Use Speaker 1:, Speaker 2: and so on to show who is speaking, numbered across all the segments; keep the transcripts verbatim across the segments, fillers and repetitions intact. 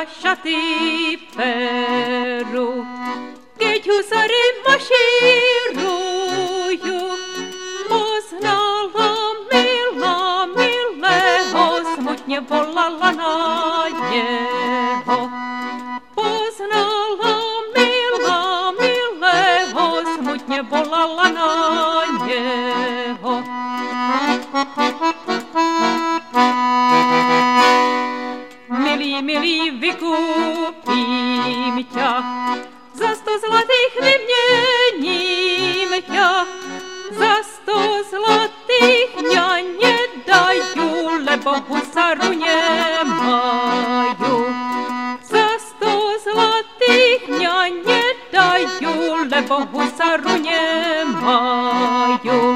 Speaker 1: za šaty peru. Keď husary mašírujú, poznala milá milého, smutně volala na něho. Poznala milá milého, smutně volala na něho. Milý, milý, vykupím ťa, za sto zlatých vyměním ťa, za sto zlatých mňa nedaju, lebo husaru nemaju. Za sto zlatých mňa nedaju, lebo husaru nemaju.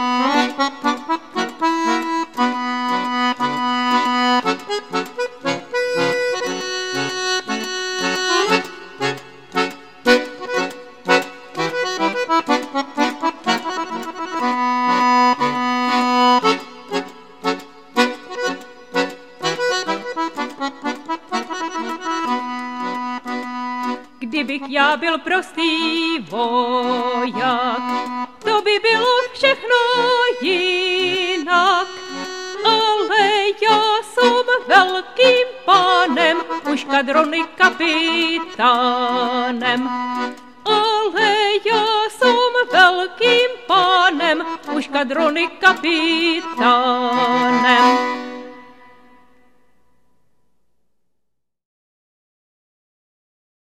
Speaker 1: Kdybych já byl prostý voják, to by bylo všechno jinak. Ale já jsem velkým pánem, už kadrony kapitánem. Ale já jsem velkým pánem, už kadrony kapitánem.